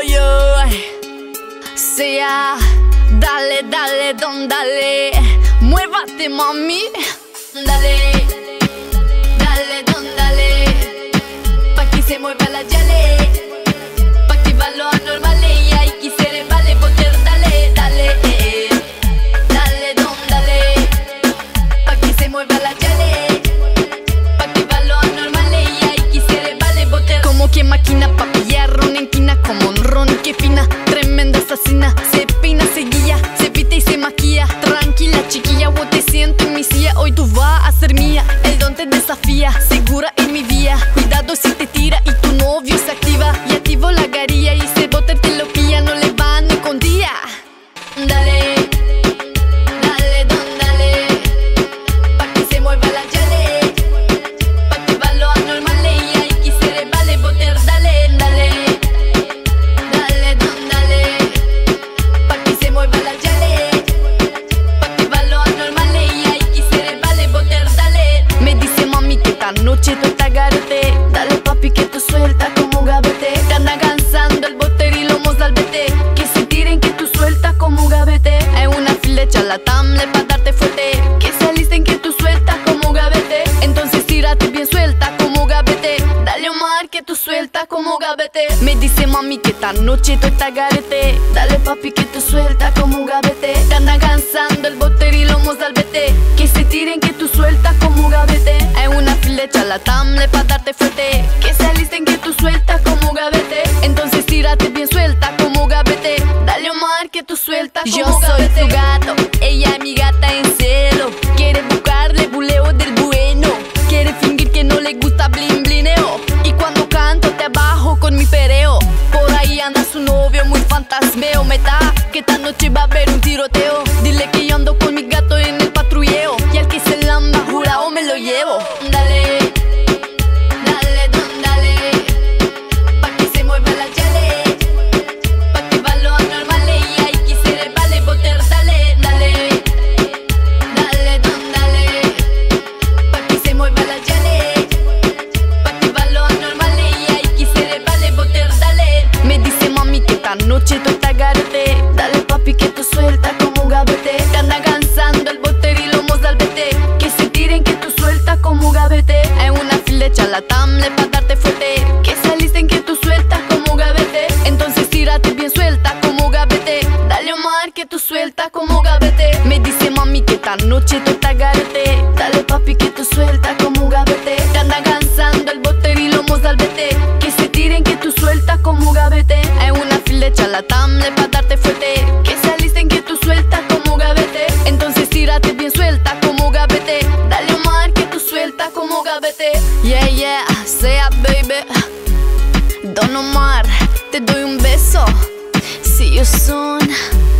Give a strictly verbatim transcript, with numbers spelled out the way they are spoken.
yo. Sea, dale, dale, don, dale. Muévate, mami. Dale, dale, don, dale. Pa' que se mueva la yale. Pa' activar lo anormal y ahí quisiera vale poder. Dale, dale, eh. Dale, don, dale. Pa' que se mueva la yale. Pa' activar lo anormal y ahí quisiera vale poder. Como que máquina pa' pillar ron en quina. Como un ron que fina, tremenda asesina. Se peina, se guía, se pita y se maquilla. Tranquila chiquilla, vos te siento en mi silla. Hoy tú vas a ser mía, el don te desafía. Segura en mi vía, cuidado si te tira y tu novio se activa. Y activo la garilla y ese bote te lo pilla. No le van ni con día. Dale, dale, don, dale. Pa' que se mueva la yale. Pa' activar lo anormal y ahí quisiera vale poder. Dale, dale. Dale, don, dale. Pa' que se mueva la yale. Pa' activar lo anormal y ahí quisiera vale poder. Dale. Me dice mami que esta noche tú estás garete. Dale papi que tú sueltas como gavete. Te anda cansando el boter y lomos al vete. Que se tiren que tú sueltas como gavete. Hay una flecha la tamle pa' darte fuerte. Que se alisten que tú sueltas como gavete. Entonces tírate bien suelta como gavete. Dale Omar que tú sueltas como gavete. Me dice mami que esta noche tú estás garete. Dale papi que tú sueltas como gavete. Te anda cansando el boter y lomos al vete. Que se tiren que tú sueltas como gavete. Hay una flecha la tamle pa' darte fuerte. Que se alisten que tú sueltas como gavete. Entonces tírate bien suelta como gavete. Dale Omar que tú sueltas como Yo gavete. Soy tu gato, ella es mi gata en celo. Quiere buscarle buleo del bueno. Quiere fingir que no le gusta blin blineo. Y cuando canto te abajo con mi pereo. Por ahí anda su novio muy fantasmeo. Meta que esta noche va a haber un tiroteo. Dile que yo ando con mi gato en el patrulleo. Y al que se lamba jurado me lo llevo. Dale, dale, don, dale. Pa' que se mueva la yale. Pa' activar lo anormal y ahí quisiera vale poder. Dale, dale. Dale, don, dale. Pa' que se mueva la yale. Pa' activar lo anormal y ahí quisiera vale poder. Dale. Me dice mami que esta noche tú estás garete. Dale papi que tú sueltas como gavete. Te anda cansando el boter y lomos al vete. Que se tiren que tú sueltas como gavete. Hay una flecha la tamle pa' darte fuerte. Que se alisten que tú sueltas como gavete. Entonces tírate bien suelta como gavete. Dale Omar que tú sueltas como gavete. Me dice mami que esta noche tú estás garete. Dale papi que tú sueltas como gavete. Te anda cansando el boter y lomos al vete. Que se tiren que tú sueltas como gavete. Hay una flecha la tamle pa' darte fuerte. Que se alisten que tú sueltas como gavete. Entonces tírate bien suelta como gavete. Dale Omar que tú sueltas como gavete. Yeah, yeah, sea baby. Don Omar, te doy un beso. See you soon.